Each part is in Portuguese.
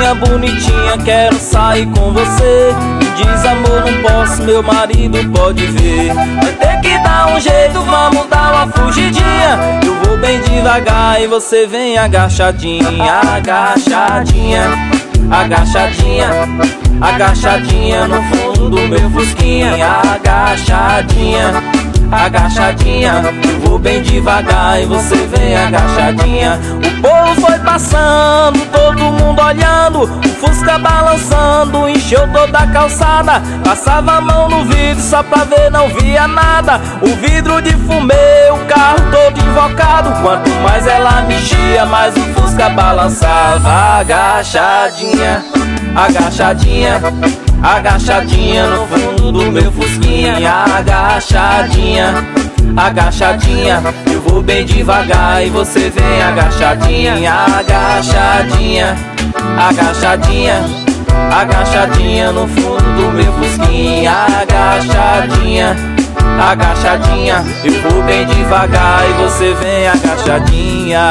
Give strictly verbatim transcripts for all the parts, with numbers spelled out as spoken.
Gatinha bonitinha, quero sair com você. Diz amor, não posso, meu marido pode ver. Vai ter que dar um jeito, vamos dar uma fugidinha. Eu vou bem devagar e você vem agachadinha. Agachadinha, agachadinha, agachadinha no fundo do meu fusquinha. Agachadinha, agachadinha, eu vou bem devagar e você vem agachadinha. O povo foi passando, todo mundo olhando, o Fusca balançando, encheu toda a calçada. Passava a mão no vidro só pra ver, não via nada. O vidro de fumê, o carro todo invocado. Quanto mais ela mexia, mais o Fusca balançava. Agachadinha, agachadinha, agachadinha no fundo do meu fusquinha. Agachadinha, agachadinha, eu vou bem devagar e você vem agachadinha. Agachadinha, agachadinha, agachadinha no fundo do meu fusquinha. Agachadinha, agachadinha, eu vou bem devagar e você vem agachadinha.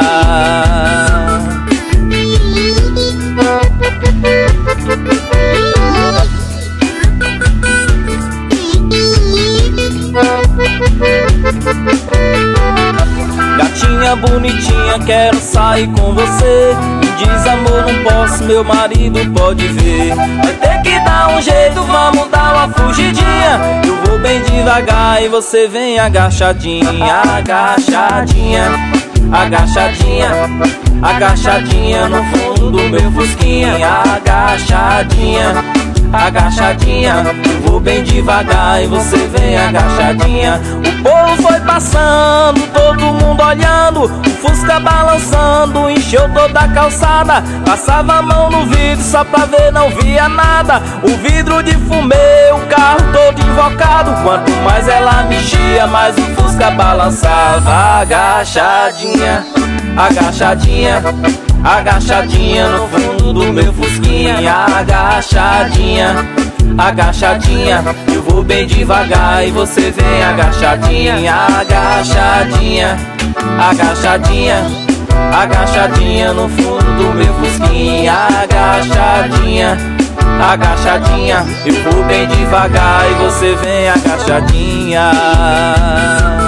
Gatinha bonitinha, quero sair com você. Diz amor, não posso, meu marido pode ver. Vai ter que dar um jeito, vamos dar uma fugidinha. Eu vou bem devagar e você vem agachadinha. Agachadinha, agachadinha, agachadinha no fundo do meu fusquinha. Agachadinha, agachadinha, eu vou bem devagar e você vem agachadinha. O povo foi passando, todo mundo olhando, o Fusca balançando, encheu toda a calçada. Passava a mão no vidro só pra ver, não via nada. O vidro de fumê, o carro todo invocado. Quanto mais ela mexia, mais o Fusca balançava. Agachadinha, agachadinha, agachadinha no fundo do meu fusquinha. Agachadinha, agachadinha, eu vou bem devagar e você vem agachadinha. Agachadinha, agachadinha, agachadinha no fundo do meu fusquinha. Agachadinha, agachadinha, eu vou bem devagar e você vem agachadinha.